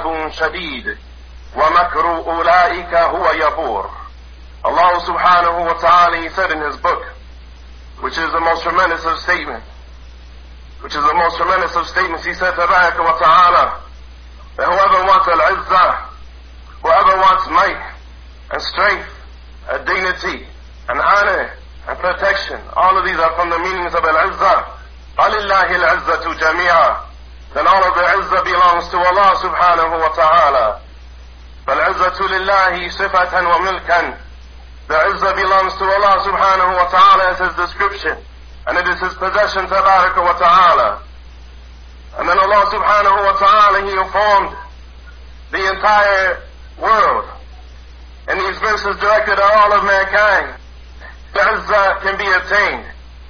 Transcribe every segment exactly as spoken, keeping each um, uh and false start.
عذاب شديد ومكر أولئك هو يبور. Allah subhanahu wa ta'ala, He said in His book, which is the most tremendous of statements, which is the most tremendous of statements, He said, Tabaraka wa ta'ala, that whoever wants al-izzah, whoever wants might and strength, and dignity and honor and protection, all of these are from the meanings of al-izzah. فَلِلَّهِ الْعِزَّةُ جَمِيعًا. Then all of the izzah belongs to Allah subhanahu wa ta'ala. فَالْعِزَّةُ لِلَّهِ صِفَةً وَمِلْكًا. The izzah belongs to Allah subhanahu wa ta'ala as His description, and it is His possession, tabaraka wa ta'ala. And then Allah subhanahu wa ta'ala, He informed the entire world, and these verses directed at all of mankind, the izzah can be attained,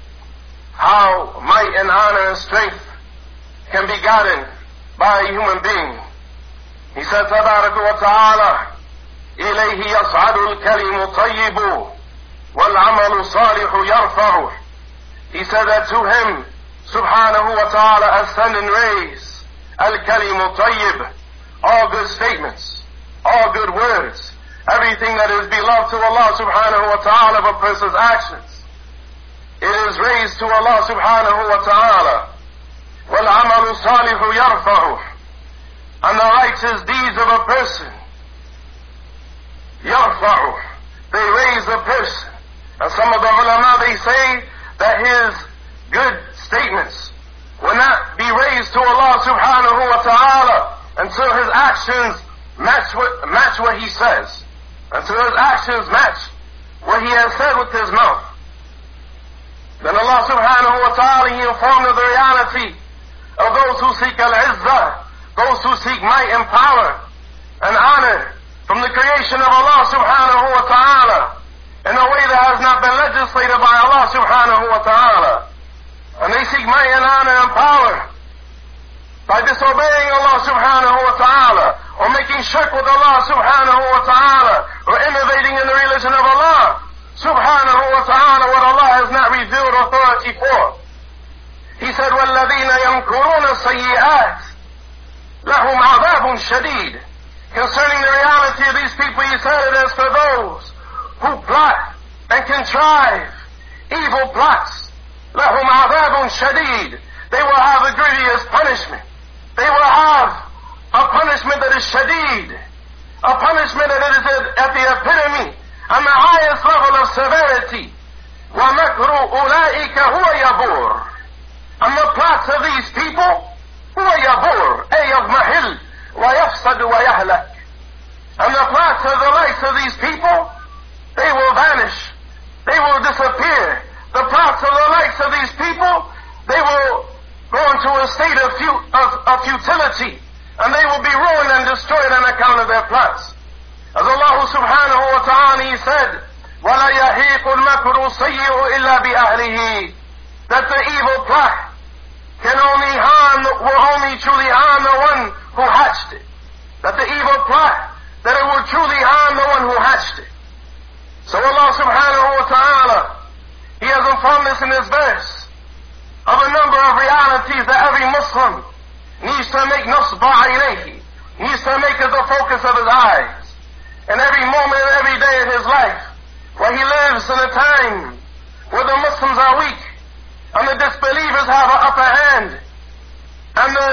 how might and honor and strength can be gotten by a human being. He said, tabaraka wa ta'ala, إِلَيْهِ يَصْعَدُ الْكَلِمُ طَيِّبُ وَالْعَمَلُ صَالِحُ يَرْفَعُهُ. He said that to Him, subhanahu wa ta'ala, ascend and raise al-kalimu tayyib, all good statements, all good words, everything that is beloved to Allah subhanahu wa ta'ala of a person's actions. It is raised to Allah subhanahu wa ta'ala. وَالْعَمَلُ صَالِحُ يَرْفَعُهُ. And the righteous deeds of a person, يَرْفَعُهُ, they raise a person. And some of the ulama, they say that his good statements will not be raised to Allah subhanahu wa ta'ala until his actions match what, match what he says. Until his actions match what he has said with his mouth. Then Allah subhanahu wa ta'ala, He informed of the reality of those who seek al-izzah, those who seek might and power and honor from the creation of Allah subhanahu wa ta'ala in a way that has not been legislated by Allah subhanahu wa ta'ala. And they seek might and honor and power by disobeying Allah subhanahu wa ta'ala, or making shirk with Allah subhanahu wa ta'ala, or innovating in the religion of Allah subhanahu wa ta'ala what Allah has not revealed authority for. He said, وَالَّذِينَ يَمْكُرُونَ السَّيِّئَاتِ لَهُمْ عَذَابٌ شَدِيدٌ. Concerning the reality of these people, He said, it is for those who plot and contrive evil plots. لَهُمْ عَذَابٌ شَدِيدٌ. They will have a grievous punishment. They will have a punishment that is shadid, a punishment that is at the epitome and the highest level of severity. وَمَكْرُ أُولَئِكَ هُوَ يَبُورٌ. And the plots of these people, هُوَ يَبُورٌ, أي يَضْمَحِلْ وَيَفْسَدُ وَيَهْلَكْ. And the plots of the likes of these people, they will vanish, they will disappear. The plots of the likes of these people, they will go into a state of, fu- of, of futility, and they will be ruined and destroyed on account of their plots. As Allah subhanahu wa ta'ala, He said, وَلَا يَحِيقُ الْمَكْرُ السَّيِّئُ إِلَّا بِأَهْلِهِ. That the evil plot can only harm, will only truly harm the one who hatched it. That the evil plot, that it will truly harm the one who hatched it. So Allah subhanahu wa ta'ala, He has informed us in this verse of a number of realities that every Muslim needs to make nusba ilayhi, needs to make as the focus of his eyes. And every moment, every day of his life, where he lives in a time where the Muslims are weak, and the disbelievers have an upper hand, and the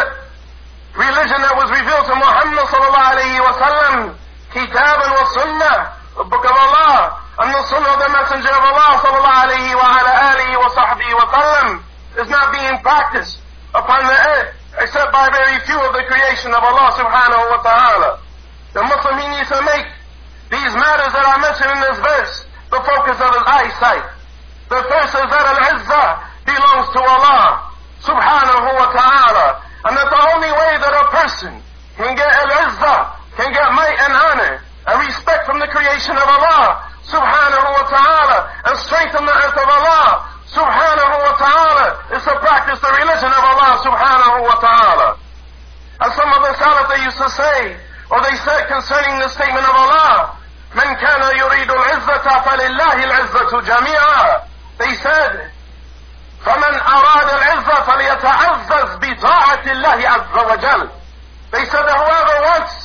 religion that was revealed to Muhammad sallallahu alayhi wa sallam, kitab wa sunnah, the book of Allah, and the sunnah of the messenger of Allah sallallahu alayhi wa ala alihi wa sahbihi wa sallam, is not being practiced upon the earth except by very few of the creation of Allah subhanahu wa ta'ala. The Muslim, he needs to make these matters that are mentioned in this verse the focus of his eyesight. The first is that al-izzah belongs to Allah subhanahu wa ta'ala, and that the only way that a person can get al-izzah, can get might and honor and respect from the creation of Allah subhanahu wa ta'ala, and strengthen the earth of Allah subhanahu wa ta'ala, is to practice the religion of Allah subhanahu wa ta'ala. As some of the Salaf, they used to say, or they said concerning the statement of Allah, مَنْ كَانَ يُرِيدُ الْعِزَّةَ فَلِلَّهِ الْعِزَّةُ جَمِيعًا. They said, فَمَنْ أَرَادَ الْعِزَّةَ فَلْيَتَعَزَّزْ بِطَاعَةِ اللَّهِ عَزَّ وَجَلَّ. They said that whoever wants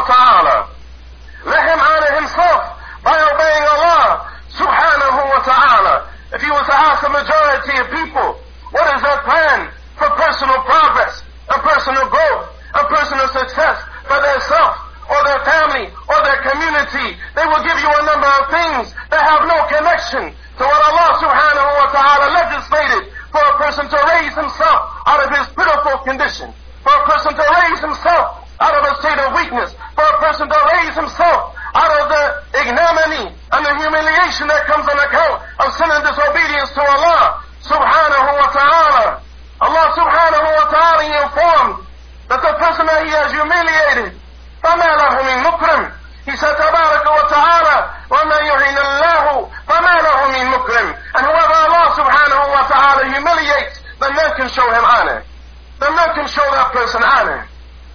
wa ta'ala. Let him honor himself by obeying Allah subhanahu wa ta'ala. If you were to ask the majority of people, what is their plan for personal progress, and personal growth, and personal success for their self, or their family, or their community, they will give you a number of things that have no connection to what Allah subhanahu wa ta'ala legislated for a person to raise himself out of his pitiful condition, for a person to raise himself out of a state of weakness, for a person to raise himself out of the ignominy and the humiliation that comes on account of sin and disobedience to Allah subhanahu wa ta'ala. Allah subhanahu wa ta'ala informed that the person that he has humiliated, فَمَا لَهُ مِن مُكْرِمٍ, he said, تبارك وتعالى, وَمَا يُعِنَ اللَّهُ فَمَا لَهُ مِن مُكْرِمٍ, and whoever Allah subhanahu wa ta'ala humiliates, then none can show him honor. Then none can show that person honor.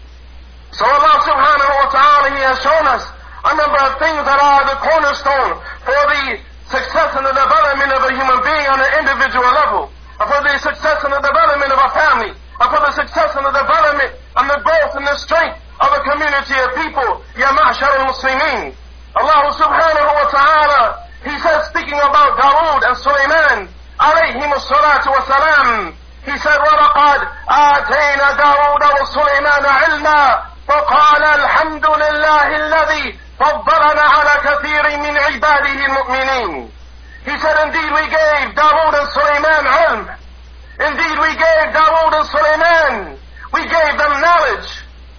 So Allah subhanahu wa ta'ala, he has shown us a number of things that are the cornerstone for the success and the development of a human being on an individual level, and for the success and the development of a family, and for the success and the development and the growth and the strength of a community of people. Ya ma'shar al-Muslimin. Allah subhanahu wa ta'ala, he says, speaking about Dawood and Sulaiman, alayhim as-salatu wa salam, he said, وَلَقَدْ آتَيْنَا دَاوُودَ وَسُلَيْمَانَ عِلْمًا فَقَالَ الْحَمْدُ لِلَّهِ الَّذِي فَضَّلَنَا عَلَى كَثِيرٍ مِنْ عِبَادِهِ الْمُؤْمِنِينَ. He said, indeed we gave Dawood and Sulaiman ilm. Indeed we gave Dawood and Sulaiman. We gave them knowledge.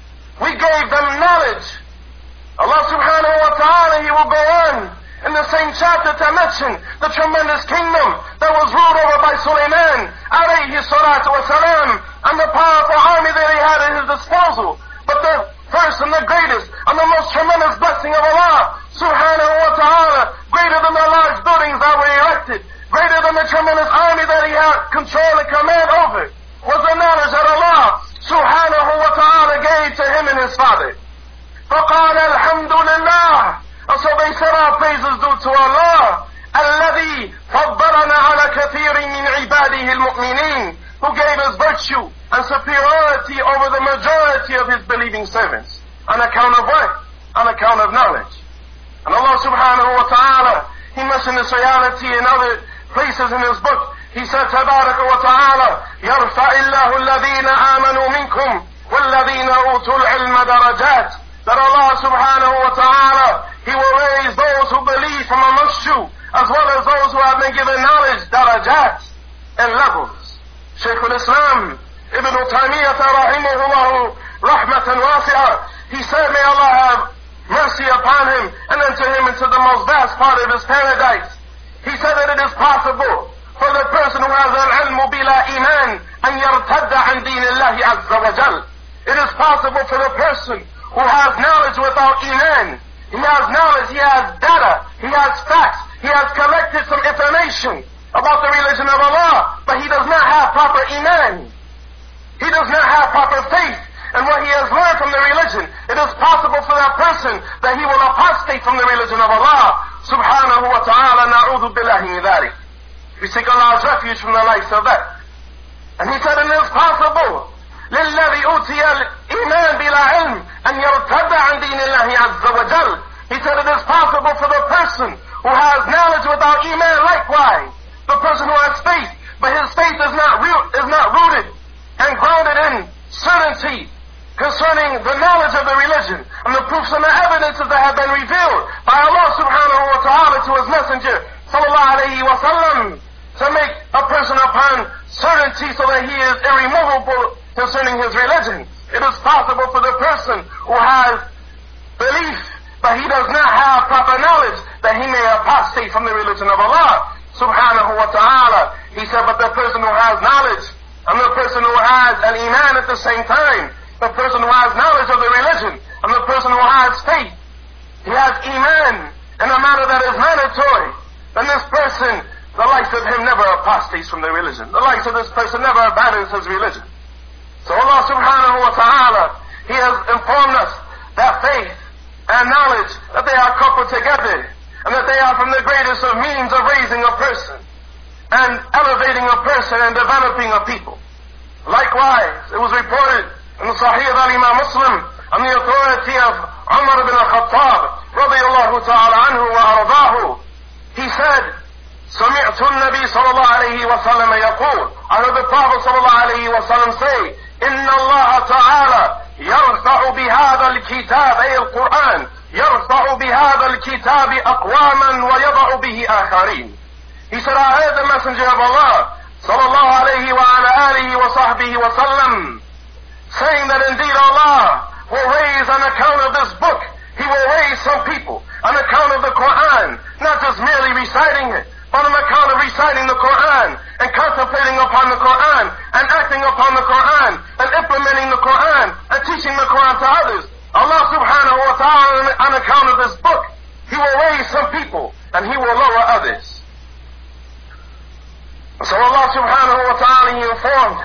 We gave them knowledge. Allah subhanahu wa ta'ala, he will go on in the same chapter to mention the tremendous kingdom that was ruled over by Sulaiman alayhi salatu wa salam, and the powerful army that he had at his disposal. But the first and the greatest and the most tremendous blessing of Allah subhanahu wa ta'ala, greater than the large buildings that were erected, greater than the tremendous army that he had control and command over, was the knowledge that Allah subhanahu wa ta'ala gave to him and his father. فَقَالَ الْحَمْدُ لِلَّهِ, and so they said, our praises due to Allah, الَّذِي فَضَّلَنَا عَلَى كَثِيرٍ مِنْ عِبَادِهِ الْمُؤْمِنِينَ, who gave us virtue and superiority over the majority of his believing servants. On account of what? On account of knowledge. And Allah subhanahu wa ta'ala, he mentioned this reality in other places in his book. He said, تبارك وتعالى, يَرْفَعِ اللَّهُ الَّذِينَ آمَنُوا مِنْكُمْ وَالَّذِينَ أُوتُوا الْعِلْمَ دَرَجَاتٍ, that Allah subhanahu wa ta'ala, he will raise those who believe from amongst you, as well as those who have been given knowledge, darajat, and levels. Shaykh al-Islam, Ibn Taymiyyah rahimahullah, rahmatan wasi'ah, he said, may Allah have mercy upon him, and enter him into the most vast part of his paradise. He said that it is possible for the person who has al-ilm bila iman an yartadda an deen Allah azza wa jal. It is possible for the person who has knowledge without iman. He has knowledge, he has data, he has facts, he has collected some information about the religion of Allah, but he does not have proper iman. He does not have proper faith in what he has learned from the religion. It is possible for that person that he will apostate from the religion of Allah subhanahu wa ta'ala. Na'udhu billahi min dhalik. We seek Allah's refuge from the likes of that. And he said, it is possible لِلَّذِي أُوتِيَ الْإِيمَانِ بِلَا عِلْمٍ أَنْ يَرْتَدَّ عَنْ دِينِ اللَّهِ عَزَّ وَجَلَّ. He said it is possible for the person who has knowledge without iman likewise, the person who has faith, but his faith is not real, is not rooted and grounded in certainty concerning the knowledge of the religion and the proofs and the evidences that have been revealed by Allah subhanahu wa ta'ala to his messenger sallallahu alayhi wa sallam, to make a person upon certainty so that he is irremovable concerning his religion. It is possible for the person who has belief, but he does not have proper knowledge, that he may apostate from the religion of Allah subhanahu wa ta'ala. He said, but the person who has knowledge, and the person who has an iman at the same time, the person who has knowledge of the religion, and the person who has faith, he has iman in a manner that is mandatory, then this person, the likes of him never apostates from the religion. The likes of this person never abandons his religion. So Allah subhanahu wa ta'ala, he has informed us that faith and knowledge, that they are coupled together, and that they are from the greatest of means of raising a person, and elevating a person, and developing a people. Likewise, it was reported in the Sahih of Al-Imam Muslim, on the authority of Umar ibn al-Khattab, radiyallahu ta'ala anhu wa ardahu, he said, سمعت النبي صلى الله عليه وسلم يقول, I heard the Prophet صلى الله عليه وسلم say, إن الله تعالى يرفع بهذا الكتاب أي القرآن يرفع بهذا الكتاب أقواما ويضع به آخرين. He said, I heard the Messenger of Allah صلى الله عليه وعلى آله وصحبه وسلم saying that indeed Allah will raise on account of this book, He will raise some people on account of the Quran, not just merely reciting it, but on account of reciting the Quran and contemplating upon the Quran and acting upon the Quran and implementing the Quran and teaching the Quran to others. Allah subhanahu wa ta'ala, on account of this book, He will raise some people and He will lower others. So Allah subhanahu wa ta'ala, He informed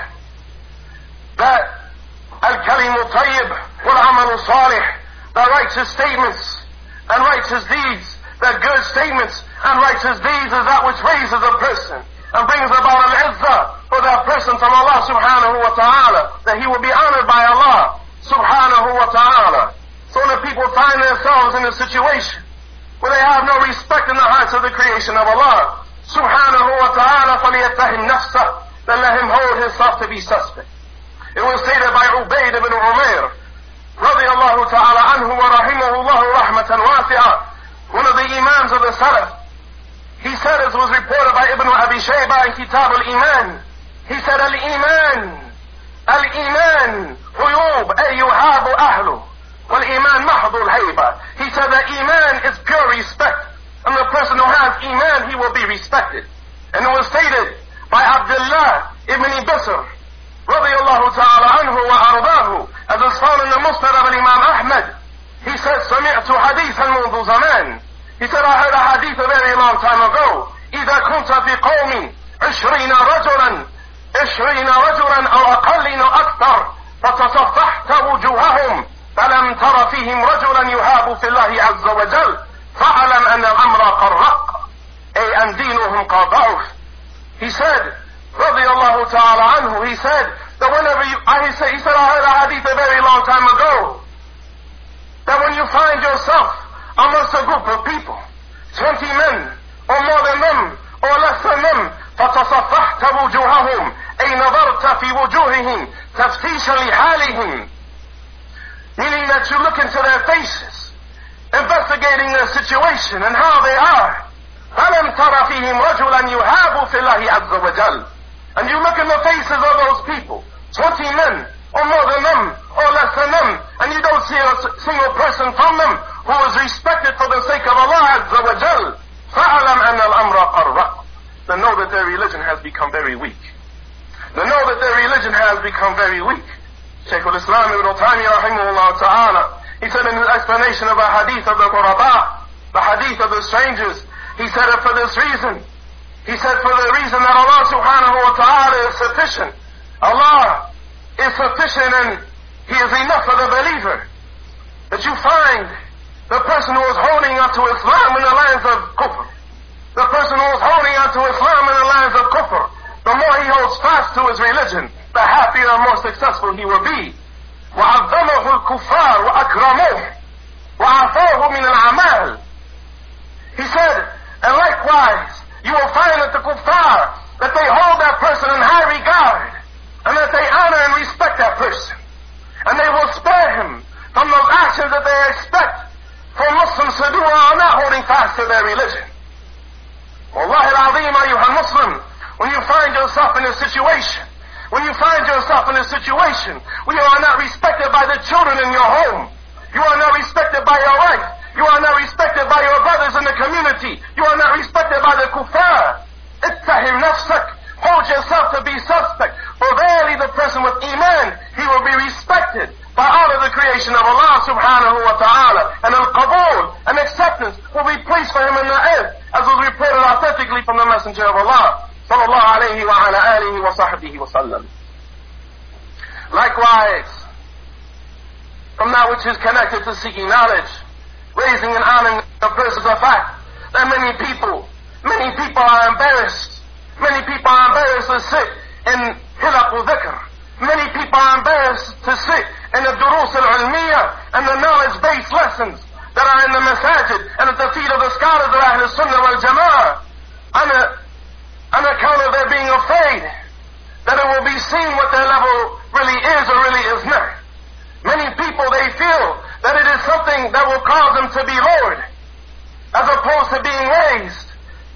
that al-kalimu tayyib wal-amalu salih, the righteous statements and righteous deeds, that good statements and righteous deeds is that which raises a person and brings about al-izzah for that person from Allah subhanahu wa ta'ala, that he will be honored by Allah subhanahu wa ta'ala. So when the people find themselves in a situation where they have no respect in the hearts of the creation of Allah subhanahu wa ta'ala, فَلْيَتَّهِمْ نَفْسَهُ, then let him hold himself to be suspect. It was stated by Ubayd ibn Umair radiyallahu ta'ala anhu wa rahimahullahu rahmatan wasi'ah, one of the Imams of the Salaf. He said, as was reported by Ibn Abi Shaybah in Kitab al-Iman, he said, al-Iman, al-Iman, huyub, ay yuhabu ahlu, wal-Iman mahdu al-hayba. He said that Iman is pure respect, and the person who has Iman, he will be respected. And it was stated by Abdullah ibn Bisr, radiyallahu ta'ala anhu wa ardahu, as is found in the Musnad of Imam Ahmad. He said, سمعت حديثا منذ زمان. He said, I heard a hadith a very long time ago. إذا كنت في قوم عشرين رجلا عشرين رجلا أو أقل أو أكثر فتصفحت وجوههم فلم تر فيهم رجلا يهاب في الله عز وجل فاعلم أن الأمر قد رق أي أن دينهم قد ضعف. He said, رضي الله تعالى عنه, he said that whenever you, I, he said, he said, I heard a hadith a very long time ago, that when you find yourself amongst a group of people, twenty men, or more than them, or less than them, فَتَصَفَّحْتَ وُجُوهَهُمْ أي نظرت في وجوههم تفتيشا لحالهم, meaning that you look into their faces, investigating their situation and how they are. فَلَمْ تَرَ فِيهِمْ رَجُلًا يُهَابُ فِي اللَّهِ عَزَّ وَجَلَّ, and you look in the faces of those people, twenty men, or more than them, or less than them, and you don't see a single person from them who is respected for the sake of Allah Azza wa Jal, فَأَلَمْ أَنَّ الْأَمْرَ قَرَّقْ, then know that their religion has become very weak. Then know that their religion has become very weak. Shaykh al-Islam ibn Taymiyyah rahimahullah ta'ala, he said in his explanation of a hadith of the Quraba, the hadith of the strangers, he said it for this reason. He said for the reason that Allah subhanahu wa ta'ala is sufficient. Allah is sufficient and He is enough for the believer. That you find the person who is holding onto Islam in the lands of kufr, the person who is holding onto Islam in the lands of kufr, the more he holds fast to his religion, the happier and more successful he will be. وَعَظَّمَهُ الْكُفَّارُ وَأَكْرَمُوهُ وَعَفَوْهُ مِنَ الْأَعْمَالِ. He said, and likewise, you will find that the kuffar, that they hold that person in high regard, and that they honor and respect that person. And they will spare him from those actions that they expect for Muslims to do who are not holding fast to their religion. Wallahi al-azim, ayyuha Muslim, when you find yourself in a situation, when you find yourself in a situation where you are not respected by the children in your home, you are not respected by your wife, you are not respected by your brothers in the community, you are not respected by the kuffar, ittahim nafsak, hold yourself to be suspect, for verily the person with iman, he will be respected by all of the creation of Allah subhanahu wa ta'ala, and al-qabul, an acceptance, will be placed for him in the earth, as was reported authentically from the Messenger of Allah sallallahu alayhi wa ala alihi wa sahbihi wa sallam. Likewise, from that which is connected to seeking knowledge, raising and honoring a person's a fact that many people, many people are embarrassed. Many people are embarrassed to sit in hilaq dhikr. Many people are embarrassed to sit and the durus al-ilmiyah and the knowledge-based lessons that are in the masajid and at the feet of the scholars of Ahl Sunnah wal Jama'ah, on, a, on account of their being afraid that it will be seen what their level really is or really is not. Many people, they feel that it is something that will cause them to be lowered, as opposed to being raised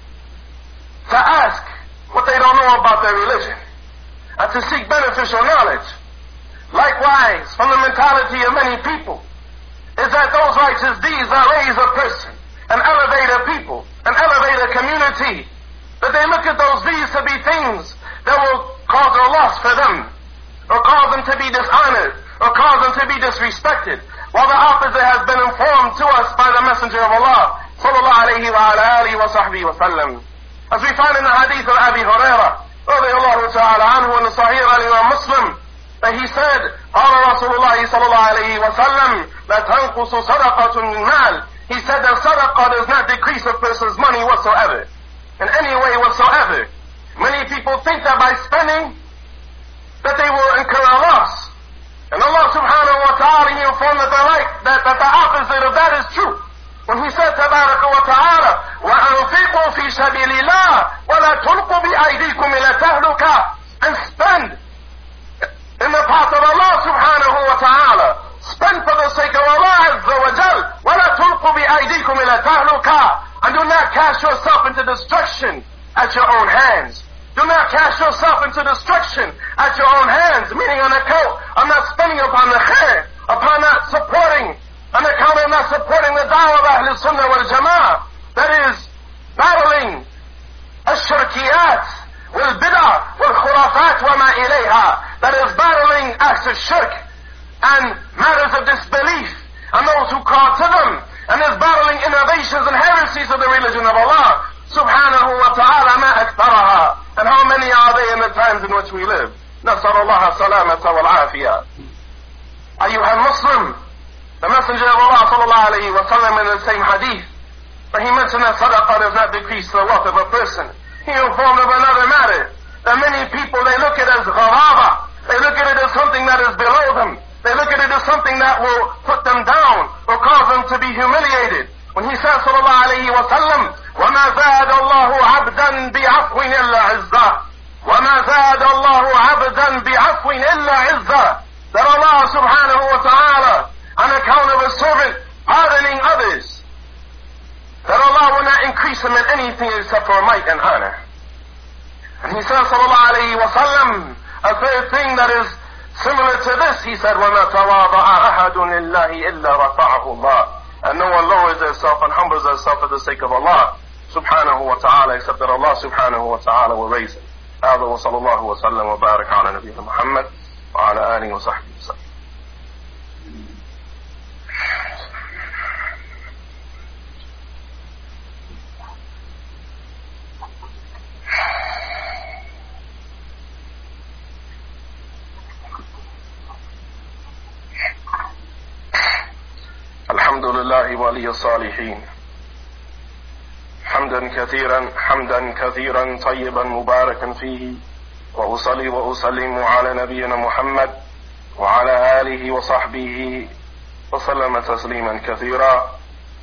to ask what they don't know about their religion and to seek beneficial knowledge. Likewise, from the mentality of many people, is that those righteous deeds that raise a person and elevate a people and elevate a community, that they look at those deeds to be things that will cause a loss for them, or cause them to be dishonored, or cause them to be disrespected, while the opposite has been informed to us by the Messenger of Allah, sallallahu alayhi wa ala alihi wa sahbihi wa sallam. As we find in the hadith of Abi Hurairah, radiyallahu ta'ala anhu, in the Sahih al-Imam Muslim, that he said, قال رسول الله صلى الله عليه وسلم لا تنقص صدقة من مال. He said that sadaqah does not decrease a person's money whatsoever, in any way whatsoever. Many people think that by spending, that they will incur a loss. And Allah subhanahu wa ta'ala, He informed that the, like, that, that the opposite of that is true. When He said, تبارك وتعالى, وَأَنْفِقُوا فِي سَبِيلِ اللَّهِ وَلَا تُلْقُوا بِأَيْدِيكُمْ إِلَى تَهْلُكَةٍ. And spend in the path of Allah subhanahu wa ta'ala. Spend for the sake of Allah azza wa jal. وَلَا تُلْقُوا بِأَيْدِيكُمْ إِلَى تَهْلُكَةٍ. And do not cast yourself into destruction at your own hands. Do not cast yourself into destruction at your own hands, meaning on account of not spending upon the khair, upon not supporting, on account of not supporting the da'wah of Ahl Sunnah wal Jama'ah, that is battling ash-shirkiyat, wal-bid'ah, wal-khurafat wa ma ilayha, that is battling acts of shirk and matters of disbelief and those who call to them, and is battling innovations and heresies of the religion of Allah subhanahu wa ta'ala, ma aktharaha. And how many are they in the times in which we live? نسأل الله السلامة والعافية. أيها Muslim, the Messenger of Allah sallallahu alayhi wa sallam, in the same hadith, where he mentioned that sadaqah does not decrease the wealth of a person, he informed of another matter, that many people, they look at it as gharaba, they look at it as something that is below them, they look at it as something that will put them down, or cause them to be humiliated. When he says sallallahu alayhi wa sallam, وَمَا زَادَ اللَّهُ عَبْدًا بِعَفْوٍ إِلَّا عِزَّةً وَمَا زَادَ اللَّهُ عَبْدًا بِعَفْوٍ إِلَّا عِزَّةً. That Allah subhanahu wa ta'ala, on account of a servant pardoning others, that Allah will not increase him in anything except for might and honor. And he says sallallahu alayhi wa sallam, a third thing that is similar to this, he said, وَمَا تَوَاضَعَ أَحَدٌ لِلَّهِ إِلَّا رَفَعَهُ اللَّهُ. And no one lowers himself and humbles himself for the sake of Allah subhanahu wa ta'ala, except that Allah subhanahu wa ta'ala will raise him. هذا وصلى الله وسلم وبارك على نبينا محمد وعلى آله وصحبه وسلم. الحمد لله ولي الصالحين حمدا كثيرا حمدا كثيرا طيبا مباركا فيه وأصلي وأسلم على نبينا محمد وعلى آله وصحبه وسلم تسليما كثيرا.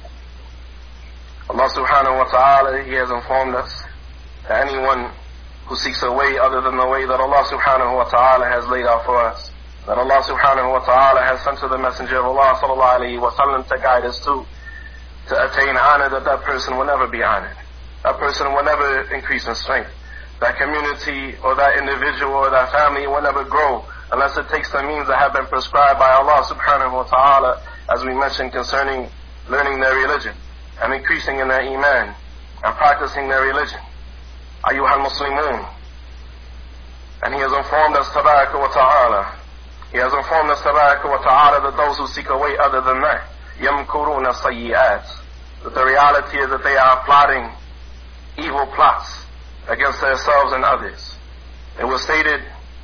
Allah subhanahu wa ta'ala, He has informed us that anyone who seeks a way other than the way that Allah subhanahu wa ta'ala has laid out for us, that Allah subhanahu wa ta'ala has sent to the Messenger of Allah sallallahu alayhi wa sallam to guide us to, to attain honor, that that person will never be honored. That person will never increase in strength. That community or that individual or that family will never grow unless it takes the means that have been prescribed by Allah subhanahu wa ta'ala, as we mentioned concerning learning their religion and increasing in their iman and practicing their religion. Ayyuhal Muslimun. And He has informed us tabaraka wa ta'ala, He has informed us tabaraka wa ta'ala, that those who seek a way other than that, yamkuruna sayyi'at, that the reality is that they are plotting evil plots against themselves and others. It was stated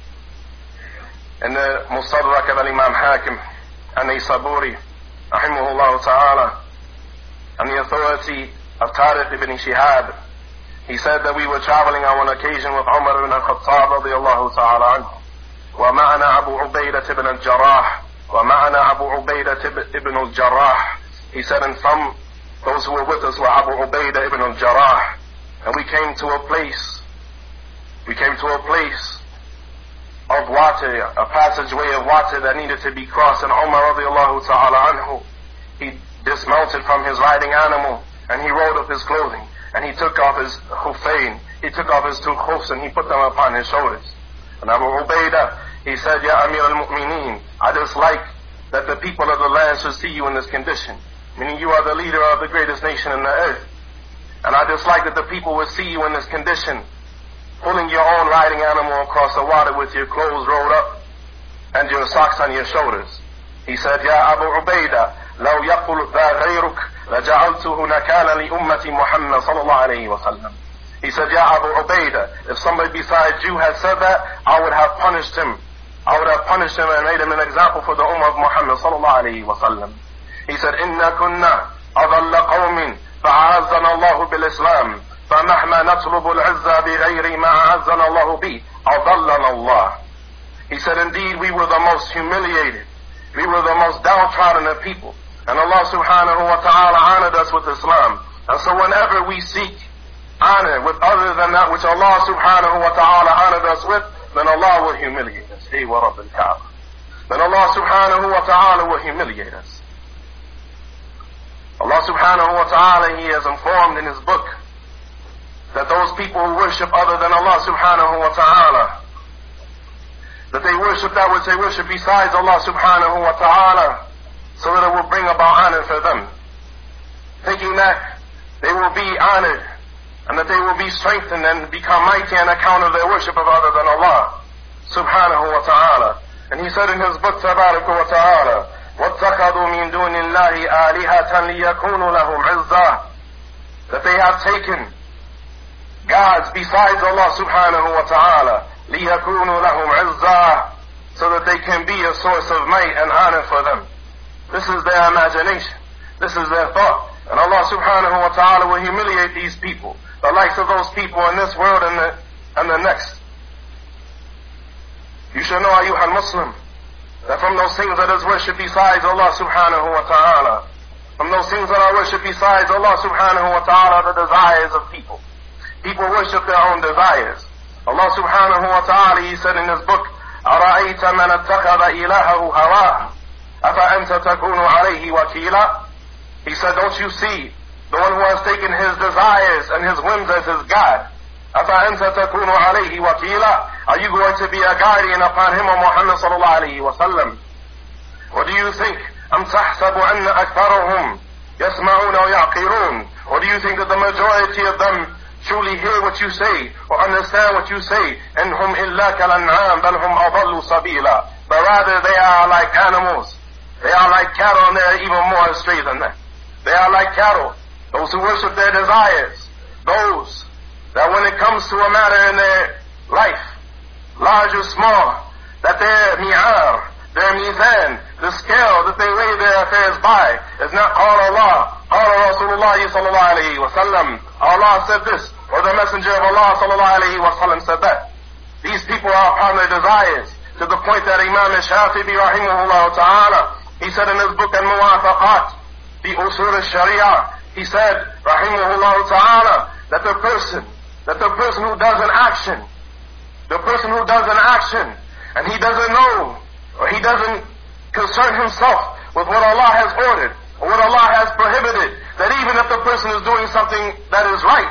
in the Mustadrak of Imam Hakim and Naysaburi rahimahullah ta'ala, and the authority of Tariq ibn Shihab, he said that we were traveling on one occasion with Umar ibn al-Khattab radiyallahu ta'ala anhu, ومعنا أبو عبيدة بن الجراح وَمَعَنَا أَبُو عُبَيْدَةَ ibn al-Jarrah. He said, and some, those who were with us were Abu Ubaidah ibn al-Jarrah. And we came to a place, we came to a place of water, a passageway of water that needed to be crossed. And Umar radiallahu ta'ala anhu, he dismounted from his riding animal and he rolled up his clothing and he took off his khuffayn, he took off his two khufs and he put them upon his shoulders. And Abu Ubaidah, he said, Ya Amir al-Mu'mineen, I dislike that the people of the land should see you in this condition. Meaning you are the leader of the greatest nation in the earth. And I dislike that the people would see you in this condition, pulling your own riding animal across the water with your clothes rolled up and your socks on your shoulders. He said, Ya Abu Ubaidah, لو يقل ذا غيرك لجعلته نكالا لأمة محمد صلى الله عليه وسلم. He said, Ya Abu Ubaidah, if somebody besides you had said that, I would have punished him. I would have punished him and made him an example for the Ummah of Muhammad sallallahu alayhi wa sallam. He said, إِنَّا كُنَّا أَضَلَّ قَوْمٍ فَعَزَّنَا اللَّهُ بِالْإِسْلَامِ فَنَحْنَا نَطْلُبُ الْعِزَّةَ بِغَيْرِ مَا عَزَّنَا اللَّهُ بِهِ أَضَلَّنَا اللَّهُ. He said, indeed, we were the most humiliated. We were the most downtrodden of people. And Allah subhanahu wa ta'ala honored us with Islam. And so whenever we seek honor with other than that which Allah subhanahu wa ta'ala honored us with, then Allah will humiliate us. Hey, wa Rabb al-Kaaba. Then Allah subhanahu wa ta'ala will humiliate us. Allah subhanahu wa ta'ala, He has informed in His book that those people who worship other than Allah subhanahu wa ta'ala, that they worship that which they worship besides Allah subhanahu wa ta'ala, so that it will bring about honor for them, thinking that they will be honored and that they will be strengthened and become mighty on account of their worship of other than Allah subhanahu wa ta'ala. And He said in His book, tabaraka wa ta'ala, وَاتَّخَذُوا مِن دُونِ اللَّهِ آلِهَةً لِيَكُونُوا لَهُمْ عِزًّا, that they have taken gods besides Allah subhanahu wa ta'ala, لِيَكُونُوا لَهُمْ عِزًّا, so that they can be a source of might and honor for them. This is their imagination. This is their thought. And Allah subhanahu wa ta'ala will humiliate these people, the likes of those people in this world and the, and the next. You should know, ayyuhal Muslim, that from those things that is worshipped besides Allah subhanahu wa ta'ala, from those things that are worshipped besides Allah subhanahu wa ta'ala, the desires of people. People worship their own desires. Allah subhanahu wa ta'ala, He said in His book, أَرَأَيْتَ مَنْ اتَّخَذَ إِلَهَهُ هَوَاهُ أَفَأَنْتَ تَكُونُ عَلَيْهِ وَكِيلًا. He said, don't you see the one who has taken his desires and his whims as his God? أَفَأَنْتَ تَكُونُ عَلَيْهِ وَكِيلًا. Are you going to be a guardian upon him, O Muhammad sallallahu alayhi wa sallam? Or do you think, أَمْ تَحْسَبُ أَنَّ أَكْثَرَهُمْ يَسْمَعُونَ وَيَعْقِلُونَ? Or do you think that the majority of them truly hear what you say or understand what you say? إِنْ هُمْ إِلَّا كَالْأَنْعَامِ بَلْ هُمْ أَضَلُّوا سَبِيلًا. But rather they are like animals. They are like cattle, and they are even more astray than that. They are like cattle, those who worship their desires, those that when it comes to a matter in their life, large or small, that their mi'ar, their mizan, the scale that they weigh their affairs by, is not qala Allah, qala Rasulullah sallallahu alayhi wa sallam. Allah said this, or the Messenger of Allah sallallahu alayhi wa sallam said that. These people are upon their desires, to the point that Imam Shafi'i rahimahullah ta'ala, he said in his book Al-Muwafaqat, the Usul al-Sharia, he said, rahimahullah ta'ala, that the person, that the person who does an action, the person who does an action, and he doesn't know, or he doesn't concern himself with what Allah has ordered, or what Allah has prohibited, that even if the person is doing something that is right,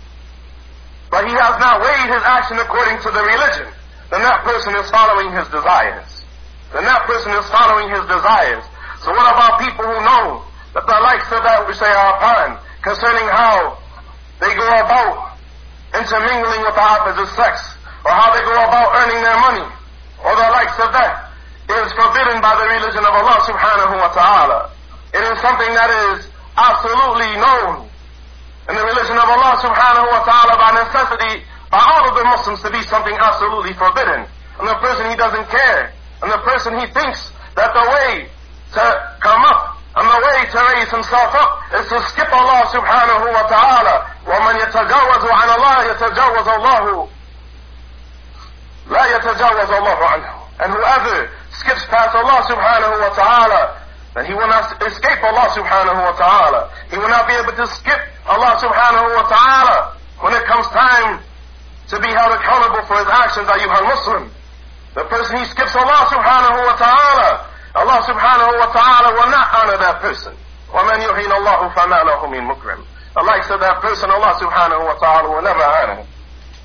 but he has not weighed his action according to the religion, then that person is following his desires. Then that person is following his desires. So what about people who know that the likes of that which they are upon, concerning how they go about intermingling with the opposite sex, or how they go about earning their money, or the likes of that, is forbidden by the religion of Allah subhanahu wa ta'ala. It is something that is absolutely known in the religion of Allah subhanahu wa ta'ala by necessity, by all of the Muslims, to be something absolutely forbidden. And the person, he doesn't care. And the person, he thinks that the way to come up and the way to raise himself up is to skip Allah subhanahu wa ta'ala. وَمَنْ يَتَجَاوَزُ عَنَ اللَّهِ يَتَجَاوَزَ اللَّهُ لَا يَتَجَاوَزَ اللَّهُ عَنْهُ. And whoever skips past Allah subhanahu subhanahu wa ta'ala, then he will not escape Allah subhanahu wa ta'ala. He will not be able to skip Allah subhanahu wa ta'ala when it comes time to be held accountable for his actions, ayyuhal Muslim. The person he skips Allah subhanahu wa ta'ala, Allah subhanahu wa ta'ala will not honor that person. وَمَنْ يُحِينَ اللَّهُ فَمَا لَهُ مِنْ مُكْرِمٍ. The likes of that person, Allah subhanahu wa ta'ala will never honor him.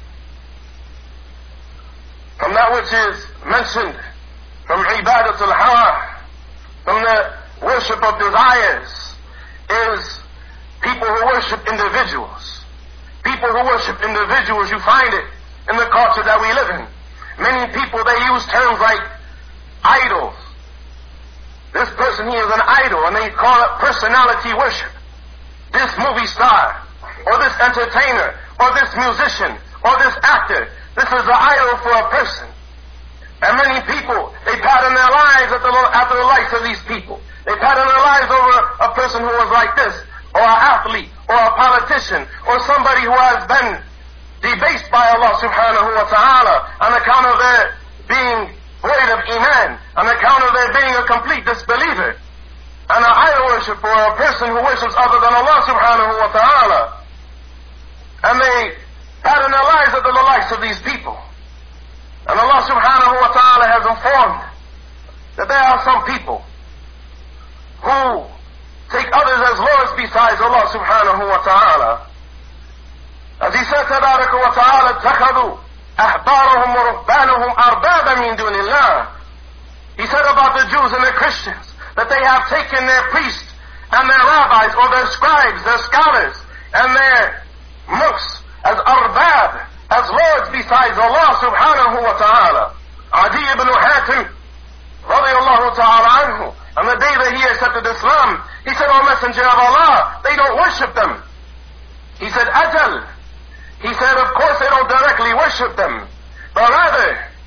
From that which is mentioned, from ibadatul hawa, from the worship of desires, is people who worship individuals. People who worship individuals, you find it in the culture that we live in. Many people, they use terms like idols. This person, he is an idol, and they call it personality worship. This movie star, or this entertainer, or this musician, or this actor, this is an idol for a person. And many people, they pattern their lives after the, after the likes of these people. They pattern their lives over a person who was like this, or an athlete, or a politician, or somebody who has been debased by Allah subhanahu wa ta'ala on account of their being void of iman, on account of their being a complete disbeliever, and an idol worship or a person who worships other than Allah subhanahu wa ta'ala. And they pattern their lives after the likes of these people. And Allah subhanahu wa ta'ala has informed that there are some people who take others as lords besides Allah subhanahu wa ta'ala. As he said, tabaraka wa ta'ala, اتخذوا أحبارهم ورهبانهم أربابا من دون الله. He said about the Jews and the Christians that they have taken their priests and their rabbis or their scribes, their scholars, and their monks as arbab, as lords besides Allah subhanahu wa ta'ala. Adi ibn Hatim, radiyallahu ta'ala anhu, on the day that he accepted Islam, he said, O Messenger of Allah, they don't worship them. He said, Ajal. He said, of course they don't directly worship them, but rather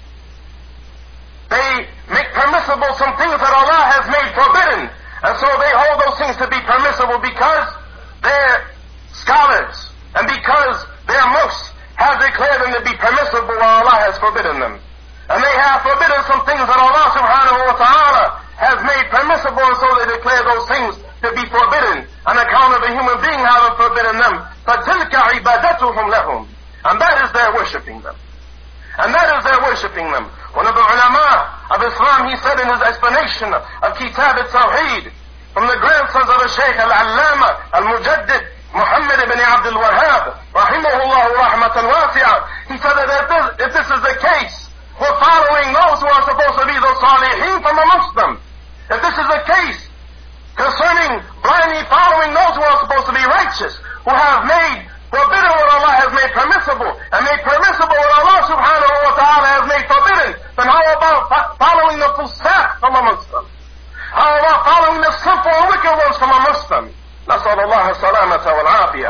they make permissible some things that Allah has made forbidden, and so they hold those things to be permissible because they're scholars and because their monks have declared them to be permissible while Allah has forbidden them. And they have forbidden some things that Allah subhanahu wa ta'ala has made permissible, and so they declare those things to be forbidden on account of a human being having forbidden them. فَتِلْكَ عِبَادَتُهُمْ لَهُمْ. And that is their worshipping them. And that is their worshipping them. One of the ulama of Islam, he said in his explanation of Kitab al-Tawheed, from the grandsons of the Shaykh al-Allama al-Mujaddid Muhammad ibn Abdul Wahhab, rahimahullah rahmatan wasi'ah, he said that if this, if this is the case, we're following those who are supposed to be the salihin from amongst them. If this is the case concerning blindly following those who are supposed to be righteous, who have made forbidden what Allah has made permissible, and made permissible what Allah subhanahu wa ta'ala has made forbidden, then how about fo- following the fusaq from amongst them? How about following the sinful and wicked ones from amongst them? نسأل الله السلامة والعافية.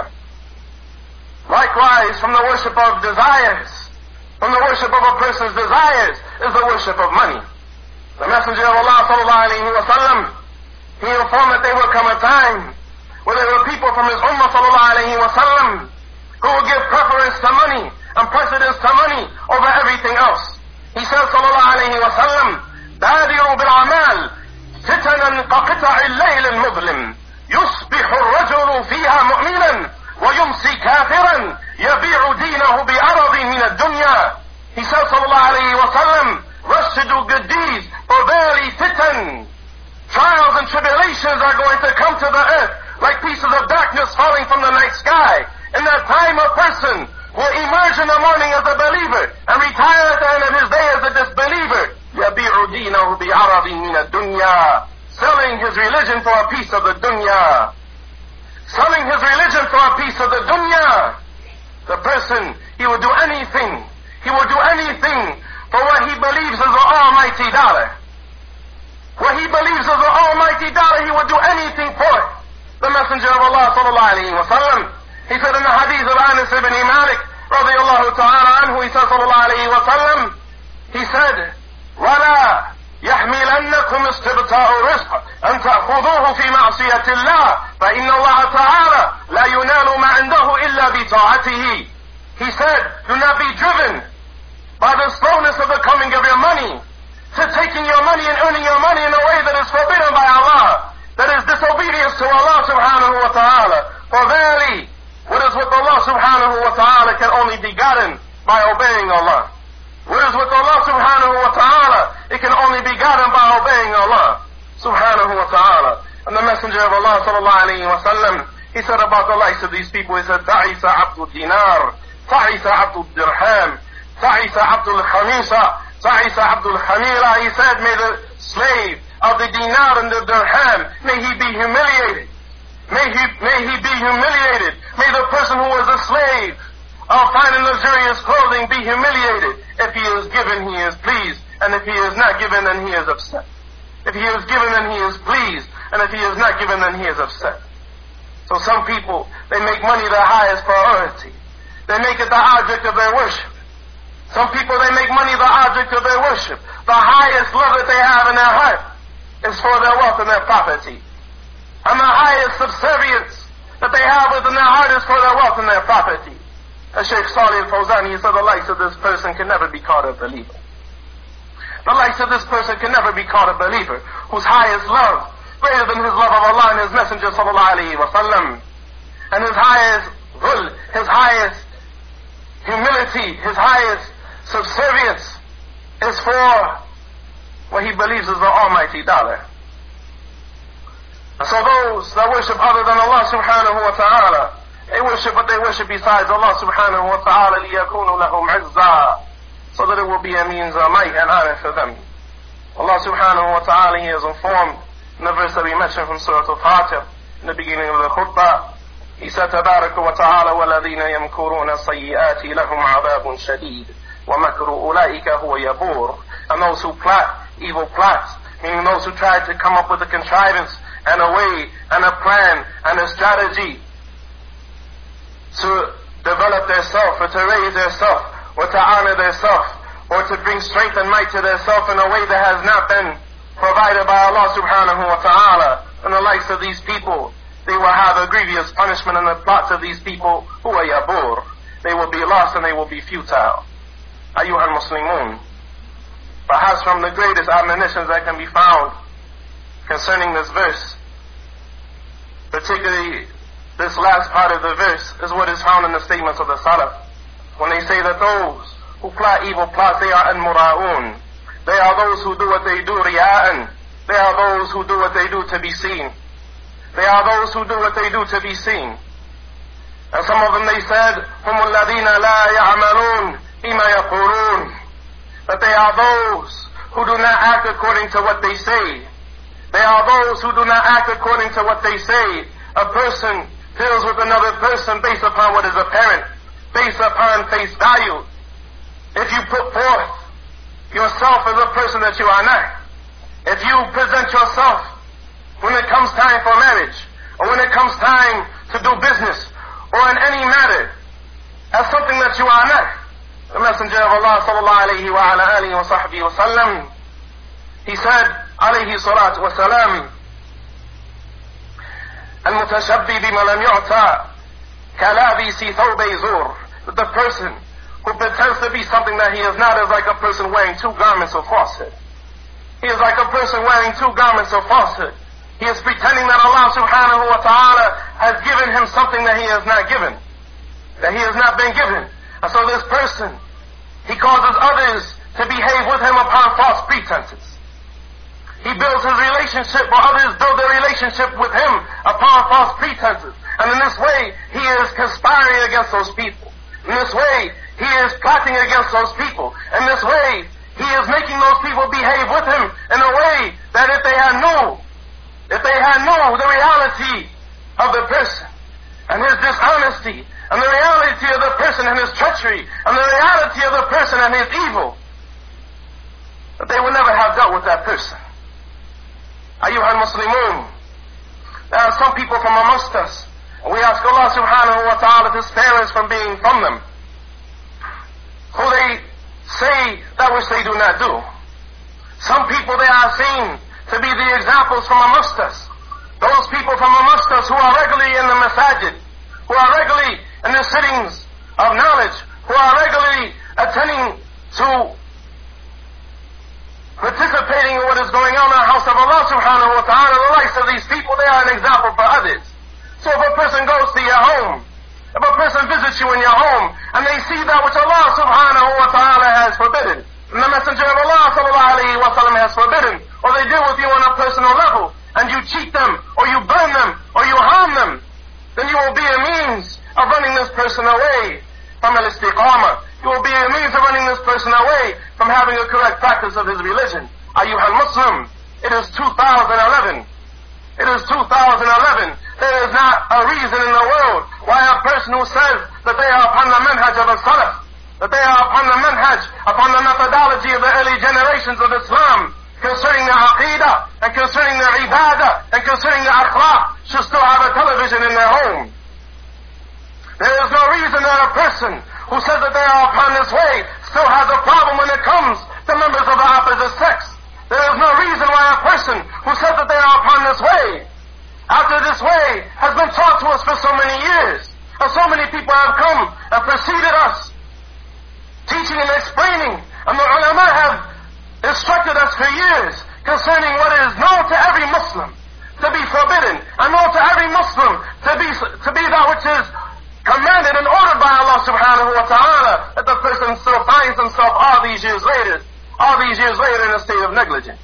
Likewise, from the worship of desires, from the worship of a person's desires, is the worship of money. The Messenger of Allah sallallahu alayhi wa sallam, he informed that there will come a time where there were people from his ummah sallallahu alayhi wa sallam who will give preference to money and precedence to money over everything else. He said sallallahu alayhi wa sallam, بادروا بالأعمال فتنا كقطع الليل المظلم يصبح الرجل فيها مؤمنا ويمسي كافرا يبيع دينه بعرض من الدنيا. He said sallallahu alayhi wa sallam, rush to do good deeds, for verily fitan, trials and tribulations are going to come to the earth like pieces of darkness falling from the night sky. In that time a person will emerge in the morning as a believer and retire at the end of his day as a disbeliever. يَبِيعُ دِينَهُ بِعَرَضٍ مِنَ الدُّنْيَا, selling his religion for a piece of the dunya. Selling his religion for a piece of the dunya. The person, he will do anything. He will do anything for what he believes is the almighty dollar. What he believes is the almighty dollar, he will do anything for it. The Messenger of Allah sallallahu alayhi wa sallam, he said in the hadith of Anas ibn Malik radiyallahu ta'ala anhu, he said sallallahu alayhi wa sallam, he said, وَلَا يَحْمِلَنَّكُمْ اسْتِبْتَاءُ الرِّزْقِ أَنْ تَأْخُذُوهُ فِي مَعْصِيَةِ اللَّهِ فَإِنَّ اللَّهَ تَعَالَى لَا يُنَالُ مَا عِنْدَهُ إِلَّا بِطَاعَتِهِ. He said, do not be driven by the slowness of the coming of your money to taking your money and earning your money in a way that is forbidden by Allah, that is disobedience to Allah subhanahu wa ta'ala. For verily, what is with Allah subhanahu wa ta'ala can only be gotten by obeying Allah. What is with Allah subhanahu wa ta'ala, it can only be gotten by obeying Allah subhanahu wa ta'ala. And the Messenger of Allah sallallahu alayhi wa sallam, he said about the likes of these people, he said, Ta'isa abdul dinar, Ta'isa abdul dirham, Ta'isa abdul khamisa, Ta'isa abdul khamila. He said, may the slave of the dinar and the dirham, may he be humiliated. May he, may he be humiliated. May the person who is a slave of fine and luxurious clothing be humiliated. If he is given, he is pleased. And if he is not given, then he is upset. If he is given, then he is pleased. And if he is not given, then he is upset. So some people, they make money their highest priority. They make it the object of their worship. Some people, they make money the object of their worship. The highest love that they have in their heart is for their wealth and their property. And the highest subservience that they have within their heart is for their wealth and their property. As Shaykh Salih al-Fawzan, he said, the likes of this person can never be called a believer. The likes of this person can never be called a believer, whose highest love, greater than his love of Allah and his Messenger sallallahu alayhi wa sallam, and his highest dhul, his highest humility, his highest subservience is for what he believes is the almighty dollar. And so those that worship other than Allah subhanahu wa ta'ala, they worship what they worship besides Allah subhanahu wa ta'ala, لِيَكُونُوا لَهُمْ عِزًّا, so that it will be a means of might and honor for them. Allah subhanahu wa ta'ala, he has informed in the verse that we mentioned from Surah Al-Fatih, in the beginning of the khutbah, he said, تَبَارَكَ وَتَعَالَى وَالَّذِينَ يَمْكُرُونَ السَّيِّئَاتِ لَهُمْ عَذَابٌ شَدِيدٌ وَمَكْرُ أُولَٰئِكَ هُوَ يَبُورٌ. And those who plot evil plots, meaning those who try to come up with a contrivance and a way and a plan and a strategy to develop their self or to raise their self or to honor their self or to bring strength and might to their self in a way that has not been provided by Allah subhanahu wa ta'ala. And the likes of these people, they will have a grievous punishment, and the plots of these people, huwa yabur, they will be lost and they will be futile. Ayyuhal Muslimun, perhaps from the greatest admonitions that can be found concerning this verse, particularly this last part of the verse, is what is found in the statements of the Salaf, when they say that those who plot evil plots, they are al-mura'un. They are those who do what they do riya'an. They are those who do what they do to be seen. They are those who do what they do to be seen. And some of them, they said, هُمُ الَّذِينَ لَا يَعْمَلُونَ بِمَا يَقُولُونَ, that they are those who do not act according to what they say. They are those who do not act according to what they say. A person deals with another person based upon what is apparent, based upon face value. If you put forth yourself as a person that you are not, if you present yourself when it comes time for marriage, or when it comes time to do business, or in any matter, as something that you are not, the Messenger of Allah sallallahu alayhi wa ala alihi wa sahbihi wa sallam, he said, alayhi salatu wa salam, al-mutashabbi bima lam yu'ta kalabisi thawbay zur, that the person who pretends to be something that he is not is like a person wearing two garments of falsehood. He is like a person wearing two garments of falsehood. He is pretending that Allah subhanahu wa ta'ala has given him something that he has not given, that he has not been given. And so this person, he causes others to behave with him upon false pretenses. He builds his relationship, or others build their relationship with him upon false pretenses. And in this way, he is conspiring against those people. In this way, he is plotting against those people. In this way, he is making those people behave with him in a way that if they had known, if they had known the reality of the person and his dishonesty, and the reality of the person and his treachery, and the reality of the person and his evil, that they would never have dealt with that person. Ayyuhal Muslimun, there are some people from amongst us, and we ask Allah subhanahu wa ta'ala to spare us from being from them, who they say that which they do not do. Some people, they are seen to be the examples from amongst us. Those people from amongst us who are regularly in the masajid, who are regularly in the sittings of knowledge, who are regularly attending to participating in what is going on in the house of Allah subhanahu wa ta'ala, the likes of these people, they are an example for others. So if a person goes to your home, if a person visits you in your home, and they see that which Allah subhanahu wa ta'ala has forbidden, and the Messenger of Allah sallallahu alayhi wa sallam has forbidden, or they deal with you on a personal level, and you cheat them, or you burn them, or you harm them, then you will be a means of running this person away from al-istiqamah. You will be a means of running this person away from having a correct practice of his religion. Ayyuhal Muslim, it is two thousand eleven. It is two thousand eleven. There is not a reason in the world why a person who says that they are upon the manhaj of al-salaf, that they are upon the manhaj, upon the methodology of the early generations of Islam, concerning their aqidah, and concerning their ibadah, and concerning their akhlaq, should still have a television in their home. There is no reason that a person who says that they are upon this way still has a problem when it comes to members of the opposite sex. There is no reason why a person who says that they are upon this way, after this way has been taught to us for so many years, and so many people have come and preceded us, teaching and explaining, and the ulama have instructed us for years concerning what is known to every Muslim to be forbidden, and known to every Muslim to be, to be that which is commanded and ordered by Allah subhanahu wa ta'ala, that the person still finds himself all these years later, all these years later in a state of negligence.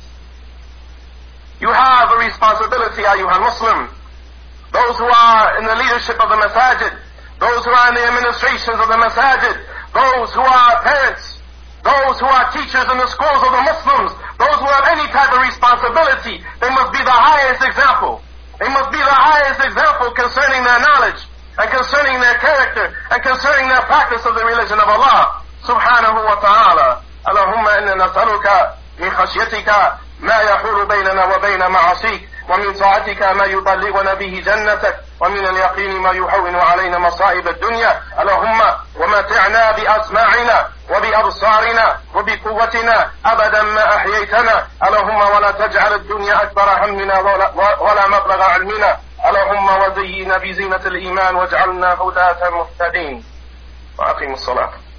You have a responsibility, ayyuhal Muslim. Those who are in the leadership of the masajid, those who are in the administrations of the masajid, those who are parents, those who are teachers in the schools of the Muslims, those who have any type of responsibility, they must be the highest example. They must be the highest example concerning their knowledge, and concerning their character, and concerning their practice of the religion of Allah subhanahu wa ta'ala. Allahumma inna nas'aluka min khashyatika ma yahulu baynana wa bayna ma'asik, wa min ta'atika ma yuballighuna bihi jannatak, wa min al-yaqini ma yuhawwinu alayna masa'ib ad-dunya. Allahumma wa mati'na bi asma'ina wa bi absarina wa bi quwwatina abadan ma ahyaytana. Allahumma wa la taj'al ad-dunya akbara hammina wa la mablagha 'ilmina. اللهم وزينا بزينة الإيمان واجعلنا هداة مهتدين وأقيموا الصلاة.